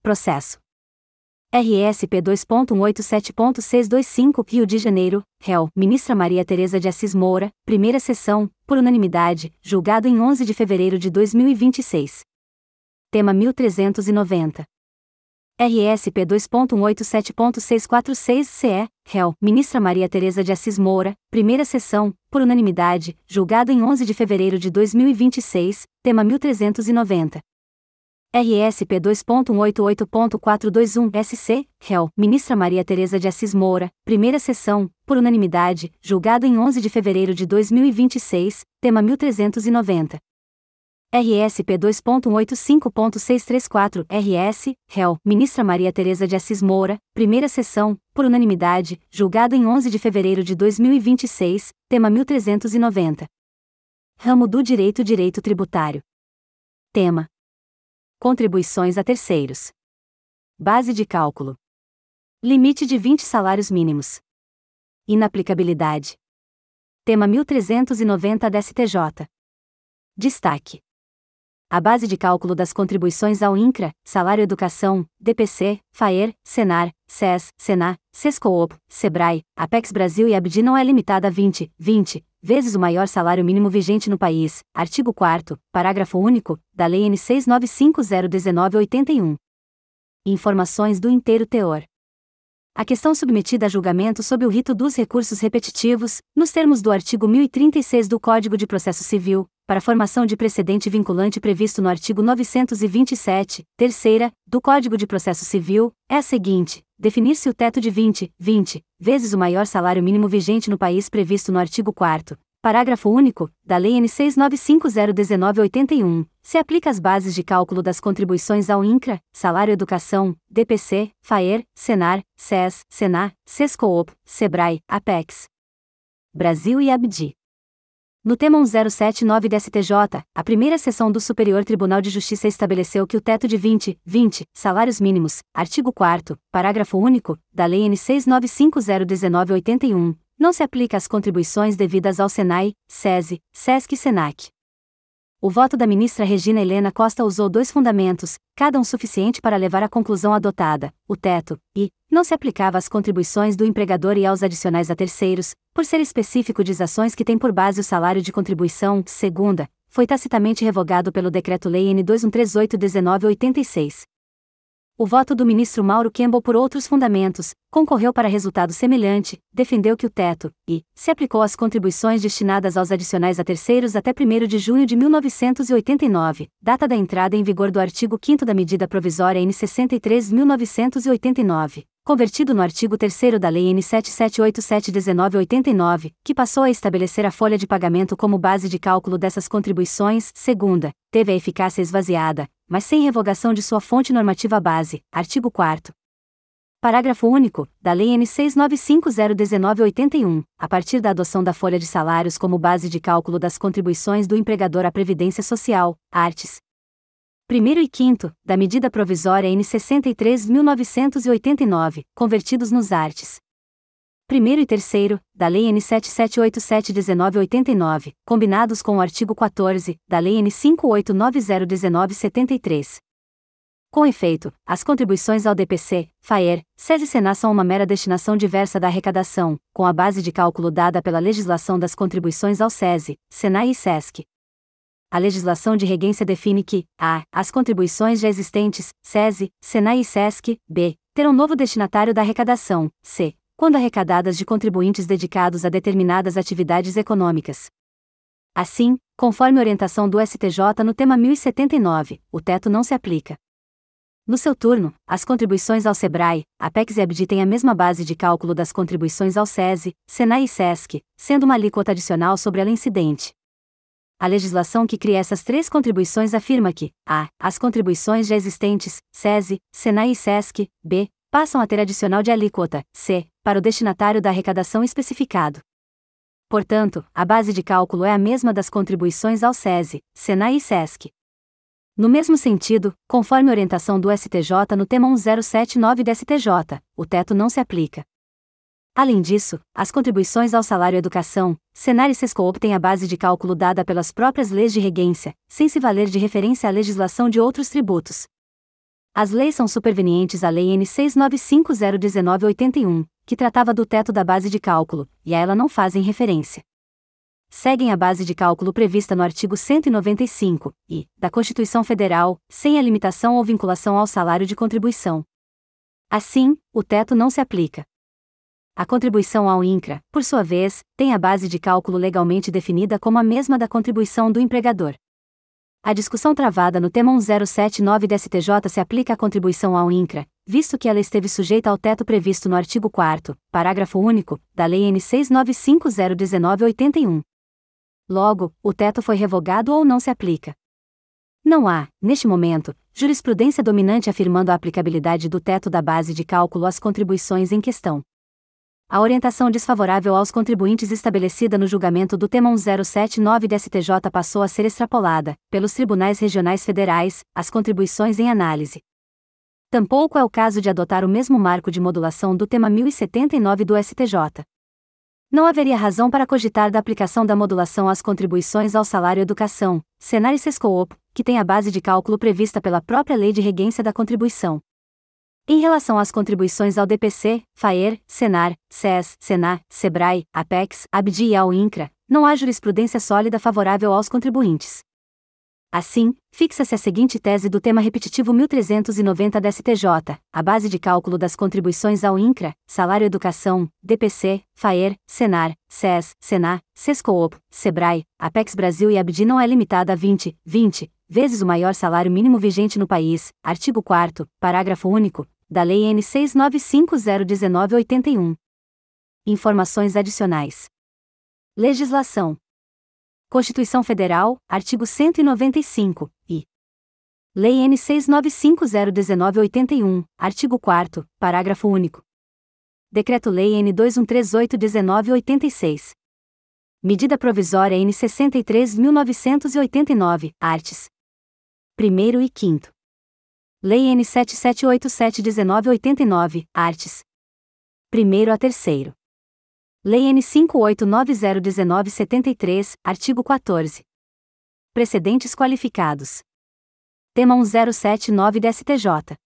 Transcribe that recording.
processo. RSP 2.187.625, Rio de Janeiro, réu, ministra Maria Tereza de Assis Moura, primeira sessão, por unanimidade, julgado em 11 de fevereiro de 2026. Tema 1390. RSP 2.187.646-CE, réu, ministra Maria Tereza de Assis Moura, primeira sessão, por unanimidade, julgado em 11 de fevereiro de 2026, tema 1390. RSP 2.188.421-SC, réu, ministra Maria Tereza de Assis Moura, primeira sessão, por unanimidade, julgado em 11 de fevereiro de 2026, tema 1390. RSP 2.185.634-RS, réu, ministra Maria Tereza de Assis Moura, primeira sessão, por unanimidade, julgado em 11 de fevereiro de 2026, tema 1390. Ramo do Direito Tributário. Tema: Contribuições a terceiros. Base de cálculo: limite de 20 salários mínimos. Inaplicabilidade. Tema 1390 da STJ. Destaque: a base de cálculo das contribuições ao INCRA, Salário Educação, DPC, FAER, Senar, SES, Senar, Sescoop, Sebrae, Apex Brasil e ABD não é limitada a 20 vezes o maior salário mínimo vigente no país, artigo 4º, parágrafo único, da Lei N. 6.950/1981. Informações do inteiro teor. A questão submetida a julgamento sob o rito dos recursos repetitivos, nos termos do artigo 1036 do Código de Processo Civil, para formação de precedente vinculante previsto no artigo 927, terceira, do Código de Processo Civil, é a seguinte: definir-se o teto de 20 vezes o maior salário mínimo vigente no país previsto no artigo 4º, parágrafo único, da Lei N. 6.950/1981, se aplica às bases de cálculo das contribuições ao INCRA, Salário Educação, DPC, FAER, Senar, SES, Senar, Sescoop, Sebrae, Apex Brasil e ABD. No tema 1079 da STJ, a primeira seção do Superior Tribunal de Justiça estabeleceu que o teto de 20 salários mínimos, artigo 4º, parágrafo único, da Lei N. 6.950/1981, não se aplica às contribuições devidas ao SENAI, SESI, SESC e SENAC. O voto da ministra Regina Helena Costa usou dois fundamentos, cada um suficiente para levar à conclusão adotada: o teto, e, não se aplicava às contribuições do empregador e aos adicionais a terceiros, por ser específico de ações que têm por base o salário de contribuição. Segunda, foi tacitamente revogado pelo Decreto-Lei N. 2138/1986. O voto do ministro Mauro Campbell por outros fundamentos, concorreu para resultado semelhante, defendeu que o teto, e, se aplicou às contribuições destinadas aos adicionais a terceiros até 1º de junho de 1989, data da entrada em vigor do artigo 5º da medida provisória N. 63.1989, convertido no artigo 3º da Lei N. 7787/1989, que passou a estabelecer a folha de pagamento como base de cálculo dessas contribuições. Segunda, teve a eficácia esvaziada, mas sem revogação de sua fonte normativa base, artigo 4º. Parágrafo único, da Lei N. 6.950/1981, a partir da adoção da folha de salários como base de cálculo das contribuições do empregador à Previdência Social, arts. 1º e 5º, da medida provisória N. 63.989, convertidos nos arts. 1º e 3º, da Lei N. 7787/1989, combinados com o artigo 14, da Lei N. 5890/1973. Com efeito, as contribuições ao DPC, FAER, SES e Senar são uma mera destinação diversa da arrecadação, com a base de cálculo dada pela legislação das contribuições ao SESI, Senar e SESC. A legislação de regência define que, a. as contribuições já existentes, SESI, Senar e SESC, b. terão novo destinatário da arrecadação, c. quando arrecadadas de contribuintes dedicados a determinadas atividades econômicas. Assim, conforme orientação do STJ no tema 1079, o teto não se aplica. No seu turno, as contribuições ao Sebrae, Apex e ABD têm a mesma base de cálculo das contribuições ao SESI, Senar e SESC, sendo uma alíquota adicional sobre ela incidente. A legislação que cria essas três contribuições afirma que, a. as contribuições já existentes, SESI, Senar e SESC, b. passam a ter adicional de alíquota, c. para o destinatário da arrecadação especificado. Portanto, a base de cálculo é a mesma das contribuições ao SESI, Senar e SESC. No mesmo sentido, conforme orientação do STJ no tema 1079 da STJ, o teto não se aplica. Além disso, as contribuições ao salário educação, Senar e Sescoop têm a base de cálculo dada pelas próprias leis de regência, sem se valer de referência à legislação de outros tributos. As leis são supervenientes à Lei N. 6.950/1981, que tratava do teto da base de cálculo, e a ela não fazem referência. Seguem a base de cálculo prevista no artigo 195, e, da Constituição Federal, sem a limitação ou vinculação ao salário de contribuição. Assim, o teto não se aplica. A contribuição ao INCRA, por sua vez, tem a base de cálculo legalmente definida como a mesma da contribuição do empregador. A discussão travada no tema 1079 da STJ se aplica à contribuição ao INCRA, visto que ela esteve sujeita ao teto previsto no artigo 4º, parágrafo único, da Lei N. 6.950/1981. Logo, o teto foi revogado ou não se aplica. Não há, neste momento, jurisprudência dominante afirmando a aplicabilidade do teto da base de cálculo às contribuições em questão. A orientação desfavorável aos contribuintes estabelecida no julgamento do tema 1079 da STJ passou a ser extrapolada, pelos tribunais regionais federais, às contribuições em análise. Tampouco é o caso de adotar o mesmo marco de modulação do tema 1079 do STJ. Não haveria razão para cogitar da aplicação da modulação às contribuições ao salário educação, Senar e Sescoop, que tem a base de cálculo prevista pela própria Lei de Regência da Contribuição. Em relação às contribuições ao DPC, FAER, Senar, SES, Senar, Sebrae, Apex, ABDI e ao INCRA, não há jurisprudência sólida favorável aos contribuintes. Assim, fixa-se a seguinte tese do tema repetitivo 1390 da STJ, a base de cálculo das contribuições ao INCRA, Salário Educação, DPC, FAER, Senar, SES, Senar, Sescoop, Sebrae, Apex Brasil e ABDI não é limitada a 20 vezes o maior salário mínimo vigente no país, artigo 4º, parágrafo único, da Lei N. 6.950/1981. Informações adicionais. Legislação. Constituição Federal, artigo 195, e Lei N. 6.950/1981, artigo 4º, parágrafo único. Decreto-Lei N. 2138/1986. Medida Provisória N. 63.989, arts. 1º e 5º. Lei N. 7787/1989, arts. 1º a 3º. Lei N. 5890/1973, artigo 14. Precedentes qualificados. Tema 1079 da STJ.